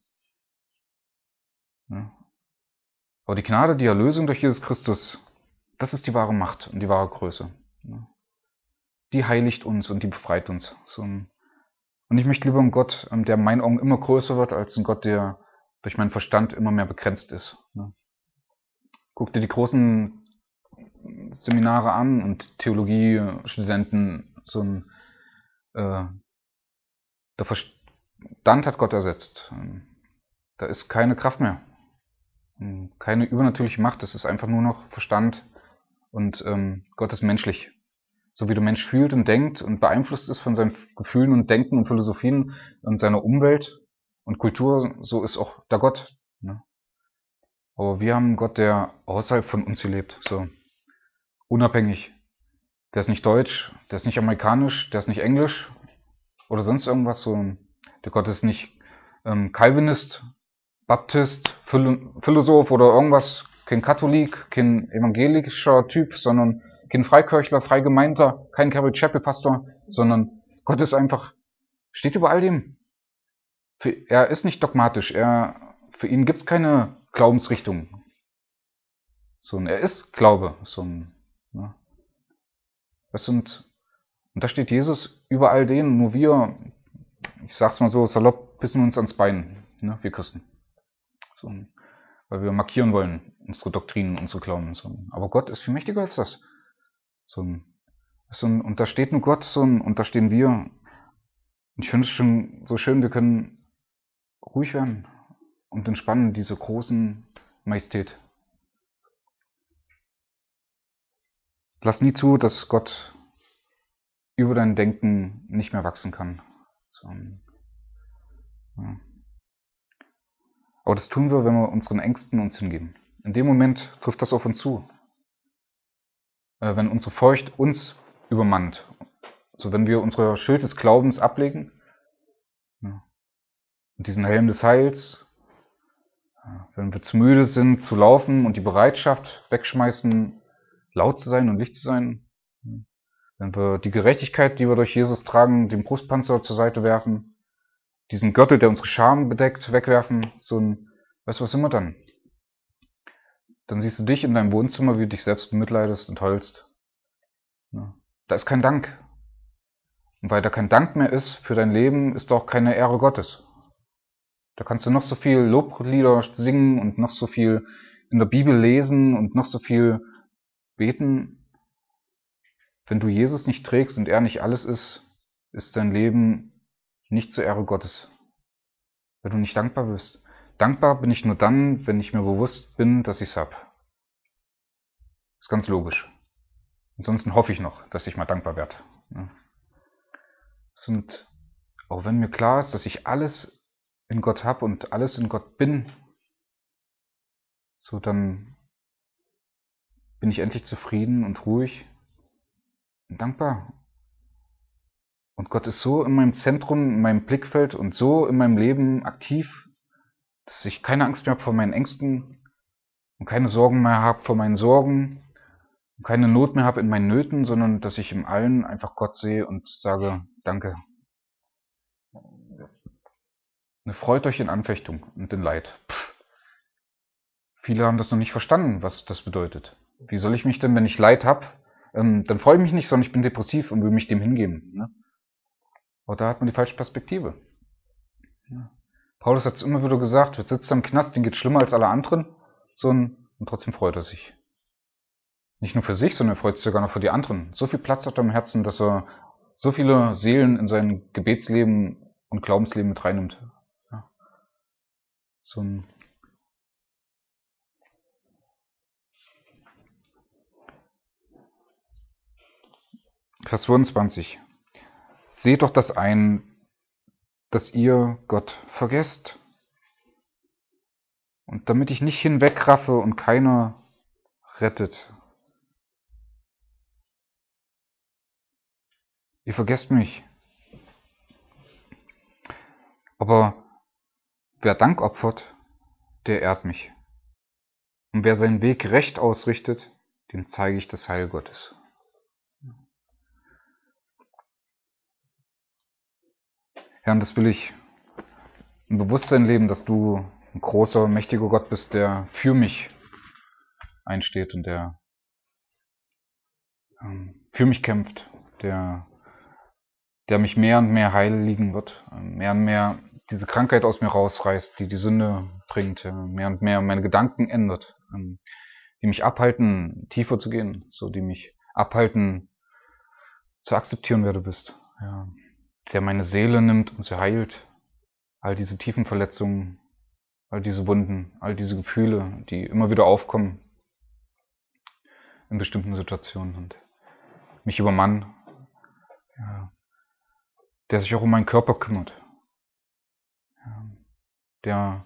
ja. Aber die Gnade, die Erlösung durch Jesus Christus, das ist die wahre Macht und die wahre Größe. Die heiligt uns und die befreit uns. So ein, und ich möchte lieber einen Gott, der in meinen Augen immer größer wird, als einen Gott, der durch meinen Verstand immer mehr begrenzt ist. Guck dir die großen Seminare an und Theologiestudenten, so ein äh, der Verstand hat Gott ersetzt. Da ist keine Kraft mehr, keine übernatürliche Macht. Es ist einfach nur noch Verstand und ähm, Gott ist menschlich. So wie der Mensch fühlt und denkt und beeinflusst ist von seinen Gefühlen und Denken und Philosophien und seiner Umwelt und Kultur, so ist auch der Gott. Ne? Aber wir haben einen Gott, der außerhalb von uns hier lebt, so unabhängig. Der ist nicht deutsch, der ist nicht amerikanisch, der ist nicht englisch oder sonst irgendwas. So, der Gott ist nicht ähm, Calvinist, Baptist, Philo- Philosoph oder irgendwas, kein Katholik, kein evangelischer Typ, sondern kein Freikirchler, Freigemeindter, kein Carol Chapel Pastor, sondern Gott ist einfach, steht über all dem. Für, er ist nicht dogmatisch, er, für ihn gibt's keine Glaubensrichtung. So, und er ist Glaube. So ein, ne? Das sind, und da steht Jesus über all denen, nur wir, ich sag's mal so salopp, pissen uns ans Bein, ne, wir Christen. So, weil wir markieren wollen, unsere Doktrinen, unsere Glauben. So. Aber Gott ist viel mächtiger als das. So, so, und da steht nur Gott, so, und da stehen wir. Und ich finde es schon so schön, wir können ruhig werden und entspannen diese großen Majestät. Lass nie zu, dass Gott über dein Denken nicht mehr wachsen kann. So, ja. Aber das tun wir, wenn wir unseren Ängsten uns hingeben. In dem Moment trifft das auf uns zu. Äh, wenn unsere Furcht uns übermannt. So, wenn wir unsere Schild des Glaubens ablegen, ja, und diesen Helm des Heils, ja, wenn wir zu müde sind zu laufen und die Bereitschaft wegschmeißen, laut zu sein und Licht zu sein, ja, wenn wir die Gerechtigkeit, die wir durch Jesus tragen, den Brustpanzer zur Seite werfen, diesen Gürtel, der unsere Scham bedeckt, wegwerfen, so ein, weißt du, was sind wir dann? Dann siehst du dich in deinem Wohnzimmer, wie du dich selbst bemitleidest und heulst. Ja, da ist kein Dank. Und weil da kein Dank mehr ist für dein Leben, ist auch keine Ehre Gottes. Da kannst du noch so viel Loblieder singen und noch so viel in der Bibel lesen und noch so viel beten. Wenn du Jesus nicht trägst und er nicht alles ist, ist dein Leben nicht zur Ehre Gottes. Wenn du nicht dankbar bist. Dankbar bin ich nur dann, wenn ich mir bewusst bin, dass ich es habe. Ist ganz logisch. Ansonsten hoffe ich noch, dass ich mal dankbar werde. Ja. Und auch wenn mir klar ist, dass ich alles in Gott habe und alles in Gott bin, so dann bin ich endlich zufrieden und ruhig und dankbar. Und Gott ist so in meinem Zentrum, in meinem Blickfeld und so in meinem Leben aktiv, dass ich keine Angst mehr habe vor meinen Ängsten und keine Sorgen mehr habe vor meinen Sorgen und keine Not mehr habe in meinen Nöten, sondern dass ich im Allen einfach Gott sehe und sage, danke. Freut euch in Anfechtung und in Leid. Pff. Viele haben das noch nicht verstanden, was das bedeutet. Wie soll ich mich denn, wenn ich Leid habe, ähm, dann freue ich mich nicht, sondern ich bin depressiv und will mich dem hingeben. Ne? Aber da hat man die falsche Perspektive. Ja. Paulus hat es immer wieder gesagt, wird sitzt am Knast, den geht schlimmer als alle anderen, so ein, und trotzdem freut er sich. Nicht nur für sich, sondern er freut sich sogar noch für die anderen. So viel Platz hat er im Herzen, dass er so viele Seelen in sein Gebetsleben und Glaubensleben mit reinnimmt. Ja. So ein Vers fünfundzwanzig. Seht doch das ein, dass ihr Gott vergesst. Und damit ich nicht hinwegraffe und keiner rettet. Ihr vergesst mich. Aber wer Dank opfert, der ehrt mich. Und wer seinen Weg recht ausrichtet, dem zeige ich das Heil Gottes. Herr, und das will ich im Bewusstsein leben, dass du ein großer, mächtiger Gott bist, der für mich einsteht und der ähm, für mich kämpft, der, der mich mehr und mehr heiligen wird, mehr und mehr diese Krankheit aus mir rausreißt, die die Sünde bringt, mehr und mehr meine Gedanken ändert, die mich abhalten, tiefer zu gehen, so die mich abhalten, zu akzeptieren, wer du bist, ja, der meine Seele nimmt und sie heilt, all diese tiefen Verletzungen, all diese Wunden, all diese Gefühle, die immer wieder aufkommen in bestimmten Situationen und mich übermannen, ja, der sich auch um meinen Körper kümmert, ja, der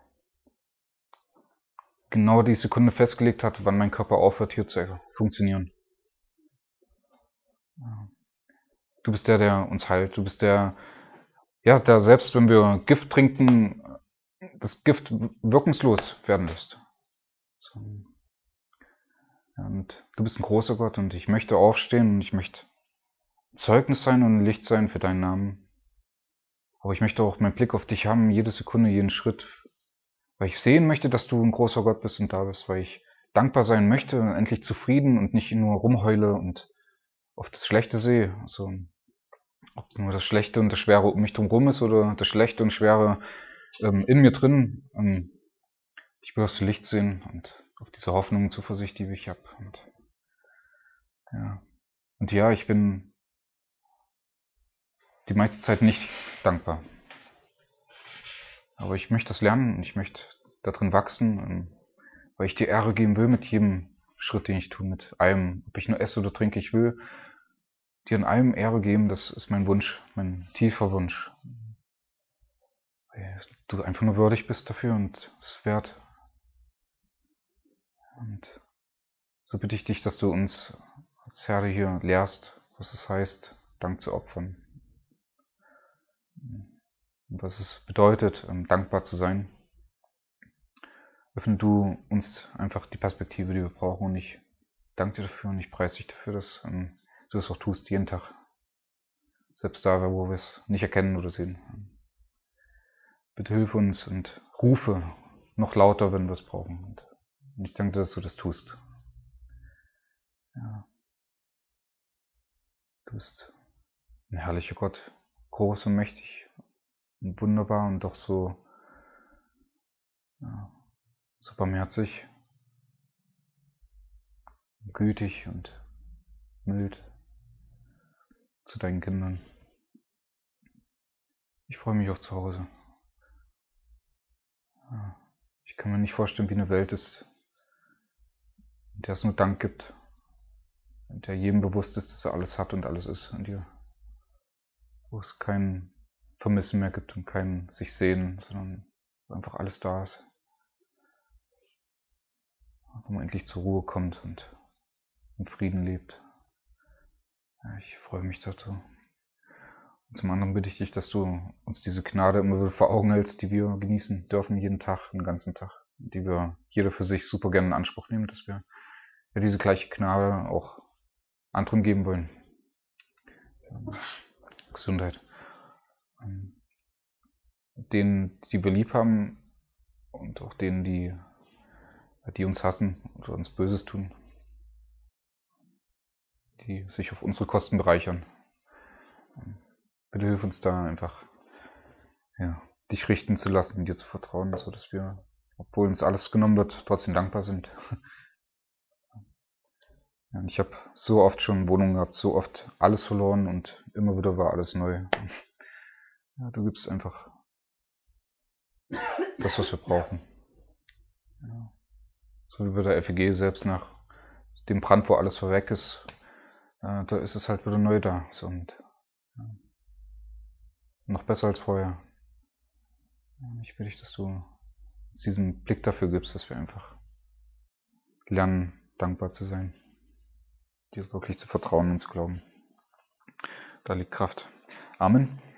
genau die Sekunde festgelegt hat, wann mein Körper aufhört, hier zu funktionieren. Ja. Du bist der, der uns heilt. Du bist der, ja, der selbst, wenn wir Gift trinken, das Gift wirkungslos werden lässt. So. Und du bist ein großer Gott und ich möchte aufstehen und ich möchte Zeugnis sein und Licht sein für deinen Namen. Aber ich möchte auch meinen Blick auf dich haben, jede Sekunde, jeden Schritt, weil ich sehen möchte, dass du ein großer Gott bist und da bist, weil ich dankbar sein möchte, endlich zufrieden und nicht nur rumheule und auf das Schlechte sehe. Also, ob nur das Schlechte und das Schwere um mich drumherum ist oder das Schlechte und Schwere ähm, in mir drin. Ähm, ich will das Licht sehen und auf diese Hoffnung und Zuversicht, die ich habe. Und ja. und ja, ich bin die meiste Zeit nicht dankbar. Aber ich möchte das lernen und ich möchte darin wachsen, weil ich dir Ehre geben will mit jedem Schritt, den ich tue, mit allem, ob ich nur esse oder trinke, ich will dir in allem Ehre geben, das ist mein Wunsch, mein tiefer Wunsch. Weil du einfach nur würdig bist dafür und es wert. Und so bitte ich dich, dass du uns als Herr hier lehrst, was es heißt, Dank zu opfern. Und was es bedeutet, dankbar zu sein. Öffne du uns einfach die Perspektive, die wir brauchen. Und ich danke dir dafür und ich preise dich dafür, dass du das auch tust, jeden Tag. Selbst da, wo wir es nicht erkennen oder sehen. Bitte hilf uns und rufe noch lauter, wenn wir es brauchen. Und ich danke dir, dass du das tust. Ja. Du bist ein herrlicher Gott, groß und mächtig und wunderbar und doch so, ja, so barmherzig, gütig und mild zu deinen Kindern. Ich freue mich auf zu Hause. Ja. Ich kann mir nicht vorstellen, wie eine Welt ist, in der es nur Dank gibt, in der jedem bewusst ist, dass er alles hat und alles ist in dir. Wo es kein Vermissen mehr gibt und kein sich sehen, sondern wo einfach alles da ist. Wo man endlich zur Ruhe kommt und in Frieden lebt. Ja, ich freue mich dazu. Und zum anderen bitte ich dich, dass du uns diese Gnade immer wieder vor Augen hältst, die wir genießen dürfen, jeden Tag, den ganzen Tag. Die wir jeder für sich super gerne in Anspruch nehmen, dass wir ja diese gleiche Gnade auch anderen geben wollen. Gesundheit. Denen, die wir lieb haben und auch denen, die, die uns hassen oder uns Böses tun. Die sich auf unsere Kosten bereichern. Bitte hilf uns da einfach, ja, dich richten zu lassen, dir zu vertrauen, so dass wir, obwohl uns alles genommen wird, trotzdem dankbar sind. Ja, ich habe so oft schon Wohnungen gehabt, so oft alles verloren und immer wieder war alles neu. Ja, du gibst einfach das, was wir brauchen. Ja. So wie bei der F E G selbst nach dem Brand, wo alles vorweg ist, äh, da ist es halt wieder neu da. So, und, ja, noch besser als vorher. Ja, ich bitte dich, dass du uns diesen Blick dafür gibst, dass wir einfach lernen, dankbar zu sein. Dir wirklich zu vertrauen und zu glauben. Da liegt Kraft. Amen.